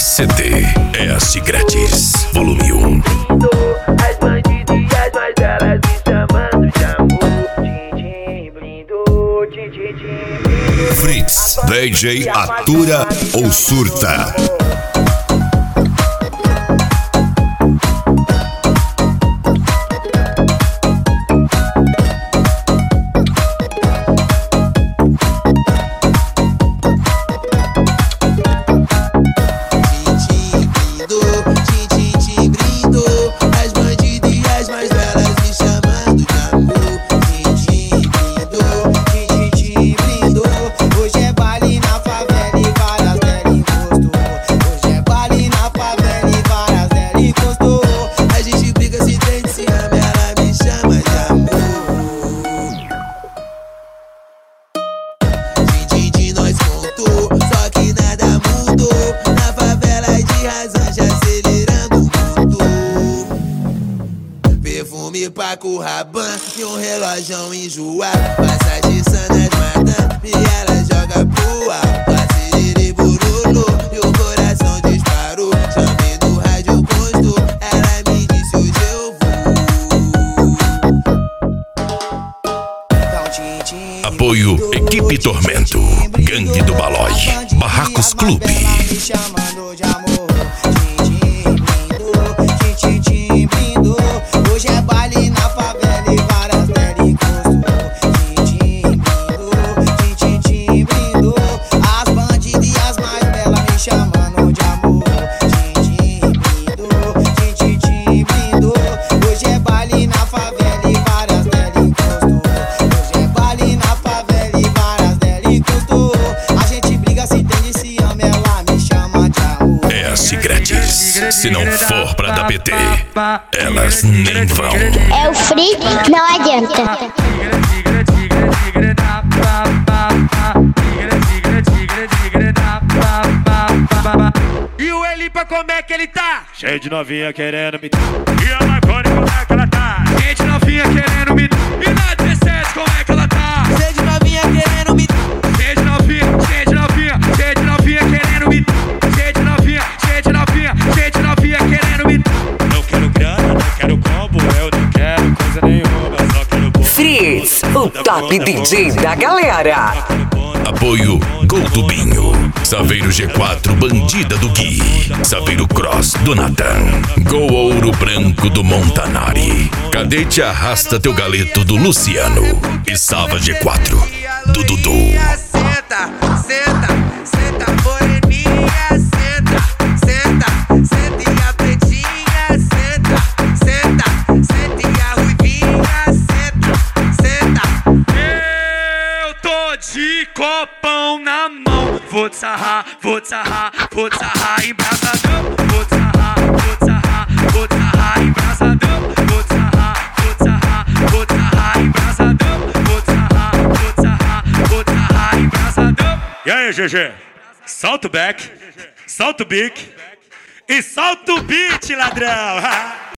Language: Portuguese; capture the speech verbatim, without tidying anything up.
C D S grátis, volume um. As bandidas e as mais belas me chamando de amor. Tchim, blindou, tchim, tchim, blindou. Fritz, D J atura ou surta? Perfume Paco Rabanne e um relógio enjoado. Passa de sanas matando e ela joga pro alto. Acelere burulô e o coração disparou. Chamei no rádio consto, ela me disse hoje eu vou. Apoio Equipe Tormento, Gangue do Balói, Barracos Clube. Hoje é baile na favela e várias delas encostou. Tchim, blindou, tchim, tchim, blindou. As bandidas e as mais belas me chamando de amor. Tchim, blindou, tchim, tchim, blindou. Hoje é baile na favela e várias delas encostou. Hoje é baile na favela e várias delas encostou. A gente briga, se entende, se ama, ela me chama de amor. S grátis. Se não for pra dar P T, elas nem vão. É o Fritz, não adianta. E o Elipa, como é que ele tá? Cheio de novinha querendo me. E a Marconi, como é que ela tá? Cheio de novinha querendo me. E na dezessete, como é que ela tá? Cheio de novinha querendo me. Cheio de novinha, cheio de novinha, cheio de novinha querendo me. Cheio de novinha, cheio de novinha, cheio de novinha querendo me. Não quero grana, não quero combo, eu não quero coisa nenhuma, só quero bom. Fritz, o top D J da galera. Apoio Gol do Binho, Saveiro G quatro, Bandida do Gui, Saveiro Cross do Natan, Gol Ouro Branco do Montanari, Cadete Arrasta Teu Galeto do Luciano e Sava G quatro do Dudu. Senta, senta, senta, moreninha, senta, senta, senta e a pretinha, senta, senta, senta e a ruivinha, senta, senta. Eu tô de copão na mão, vou te sarrar, vou te sarrar, vou te sarrar embrasadão, vou te sarrar, vou te sarrar, vou te sarrar embrasadão, vou te sarrar, vou te sarrar, vou te sarrar embrasadão, vou te sarrar, vou te sarrar, vou te sarrar embrasadão. E aí, G G? Solta o back, solta o bic e solta o beat, ladrão.